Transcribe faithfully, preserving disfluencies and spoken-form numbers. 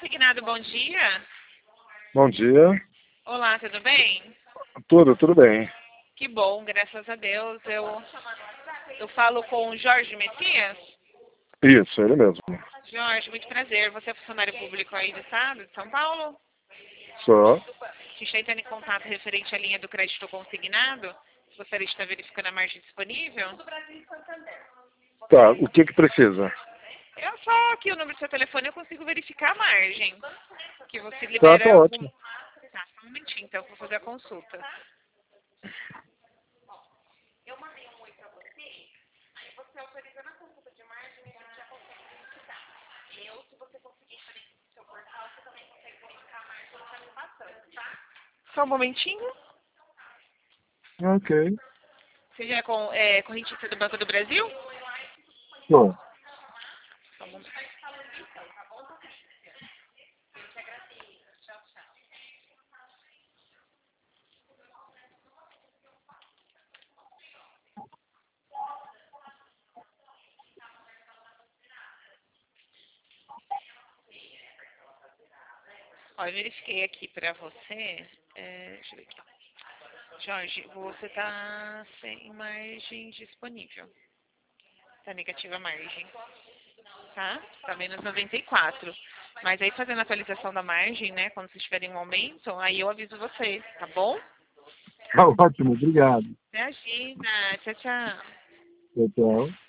Consignado, bom dia. Bom dia. Olá, tudo bem? Tudo, tudo bem. Que bom, graças a Deus. Eu, eu falo com o Jorge Messias. Isso, ele mesmo. Jorge, muito prazer. Você é funcionário público aí do estado de São Paulo? Só. A gente está entrando em contato referente à linha do crédito consignado. Gostaria de estar verificando a margem disponível. Tá, o que que precisa? Eu só aqui o número do seu telefone eu consigo verificar a margem. Que você Tá, tá libera algum... ótimo. Tá, só um momentinho, então eu vou fazer a consulta. Eu mandei um oi pra você, aí você autorizando a consulta de margem, a gente já consegue verificar. Eu, se você conseguir fazer no seu portal, você também consegue verificar a margem que está me passando, tá? Só um momentinho. Ok. Você já é, com, é correntista do Banco do Brasil? Bom, Só um momento. Ó, eu verifiquei aqui pra você. É, deixa eu ver aqui. Jorge, você tá sem margem disponível. Tá negativa a margem. Tá? Tá menos noventa e quatro. Mas aí fazendo a atualização da margem, né? Quando vocês tiverem um aumento, aí eu aviso você, tá bom? tá ótimo, obrigado. Imagina. Tchau, tchau. Tchau, tchau.